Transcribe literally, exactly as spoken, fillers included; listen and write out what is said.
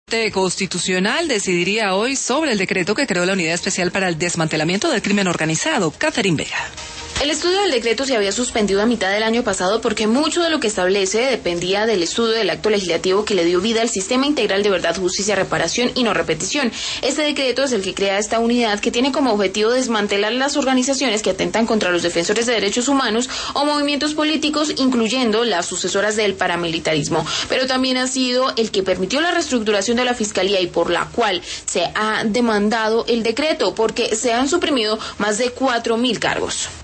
Corte Constitucional decidiría hoy sobre el decreto que creó la Unidad Especial para el Desmantelamiento del Crimen Organizado. Catherine Vega. El estudio del decreto se había suspendido a mitad del año pasado porque mucho de lo que establece dependía del estudio del acto legislativo que le dio vida al Sistema Integral de Verdad, Justicia, Reparación y No Repetición. Este decreto es el que crea esta unidad que tiene como objetivo desmantelar las organizaciones que atentan contra los defensores de derechos humanos o movimientos políticos, incluyendo las sucesoras del paramilitarismo. Pero también ha sido el que permitió la reestructuración de la Fiscalía y por la cual se ha demandado el decreto porque se han suprimido más de cuatro mil cargos.